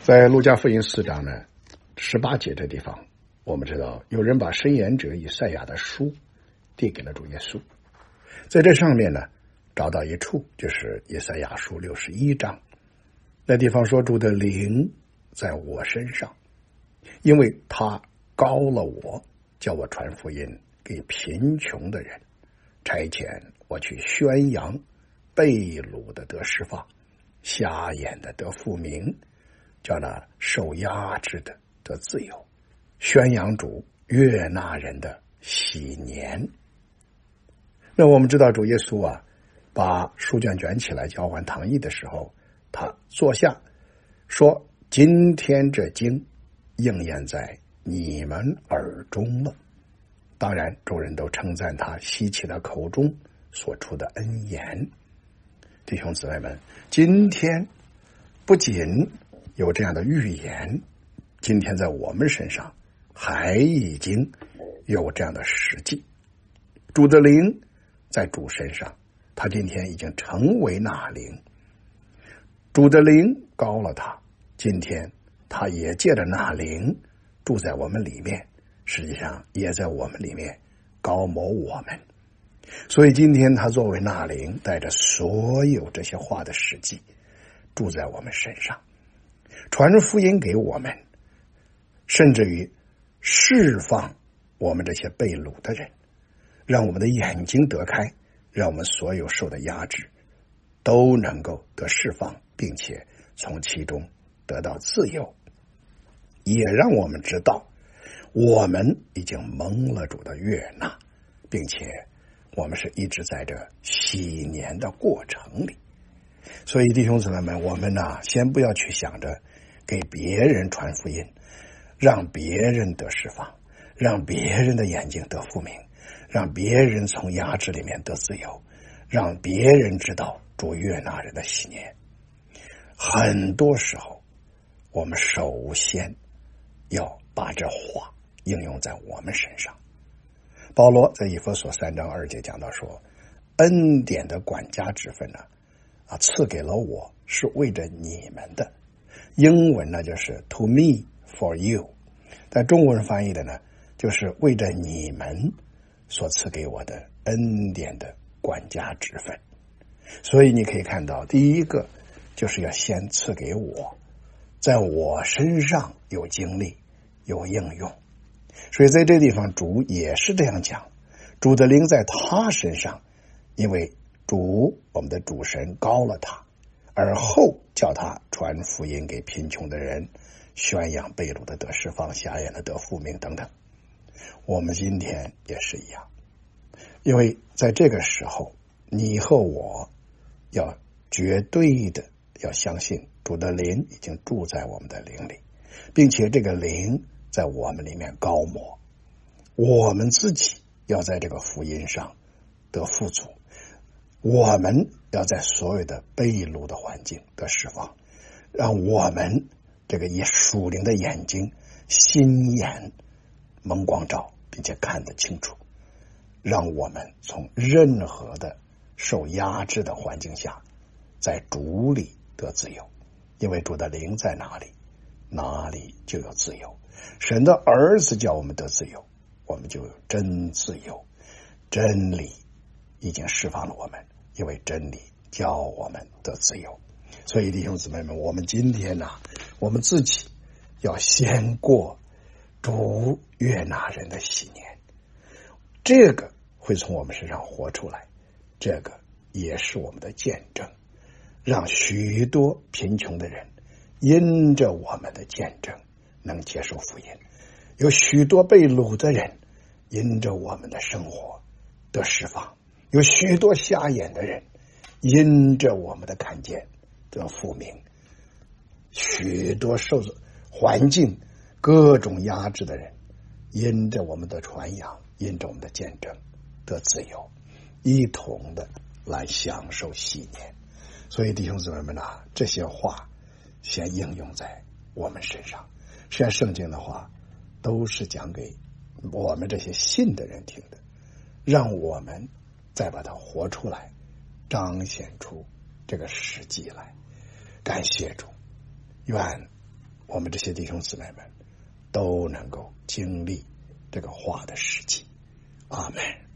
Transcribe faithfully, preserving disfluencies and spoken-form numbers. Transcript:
在路加福音四章呢十八节这地方，我们知道有人把申言者以赛亚的书递给了主耶稣，在这上面呢找到一处，就是以赛亚书六十一章，那地方说，主的灵在我身上，因为他膏了我，叫我传福音给贫穷的人，差遣我去宣扬被掳的得释放，瞎眼的得复明，叫那受压制的得自由，宣扬主悦纳人的喜年。那我们知道主耶稣啊，把书卷卷起来交换堂役的时候，他坐下说，今天这经应验在你们耳中了。当然众人都称赞他吸起他口中所出的恩言。弟兄姊妹们，今天不仅有这样的预言，今天在我们身上还已经有这样的实际。主的灵在主身上，他今天已经成为那灵，主的灵膏了他，今天他也借着那灵住在我们里面，实际上也在我们里面膏抹我们。所以今天他作为那灵，带着所有这些话的实际住在我们身上，传福音给我们，甚至于释放我们这些被掳的人，让我们的眼睛得开，让我们所有受的压制都能够得释放，并且从其中得到自由，也让我们知道我们已经蒙了主的悦纳，并且我们是一直在这喜年的过程里。所以弟兄姊妹们，我们呢，先不要去想着给别人传福音，让别人得释放，让别人的眼睛得复明，让别人从压制里面得自由，让别人知道主悦纳人的喜年。很多时候我们首先要把这话应用在我们身上。保罗在以弗所三章二节讲到说，恩典的管家之分呢，啊，赐给了我，是为着你们的。英文呢就是 to me for you， 在中文翻译的呢就是为着你们所赐给我的恩典的管家之分。所以你可以看到，第一个就是要先赐给我，在我身上有经历有应用。所以在这地方主也是这样讲，主的灵在他身上，因为主我们的主神膏了他，而后叫他传福音给贫穷的人，宣扬被掳的得释放，瞎眼的得复明等等。我们今天也是一样，因为在这个时候你和我要绝对的要相信主的灵已经住在我们的灵里，并且这个灵在我们里面膏抹，我们自己要在这个福音上得富足，我们要在所有的被掳的环境得释放，让我们这个以属灵的眼睛心眼蒙光照，并且看得清楚，让我们从任何的受压制的环境下在主里得自由。因为主的灵在哪里，哪里就有自由。神的儿子叫我们得自由，我们就有真自由。真理已经释放了我们，因为真理叫我们得自由。所以弟兄姊妹们，我们今天呢、啊，我们自己要先过主悦纳人的喜年，这个会从我们身上活出来，这个也是我们的见证，让许多贫穷的人因着我们的见证能接受福音，有许多被掳的人因着我们的生活得释放，有许多瞎眼的人因着我们的看见得复明，许多受环境各种压制的人因着我们的传扬，因着我们的见证得自由，一同的来享受喜年。所以弟兄姊妹们啊，这些话先应用在我们身上。实际上圣经的话都是讲给我们这些信的人听的，让我们再把它活出来，彰显出这个实际来。感谢主，愿我们这些弟兄姊妹们都能够经历这个话的实际。阿们。